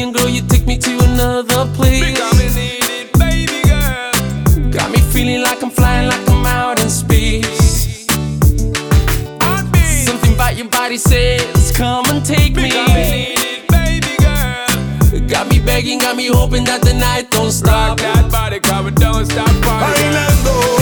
me, and girl, you take me to another place. Because me need it, baby girl. Got me feeling like I'm flying, like I'm out in space. Heartbeat. Something about your body says, come and take me. Because me need it, baby girl. Got me begging, got me hoping that the night don't Rock stop. that body, 'cause we don't stop partying. Bailando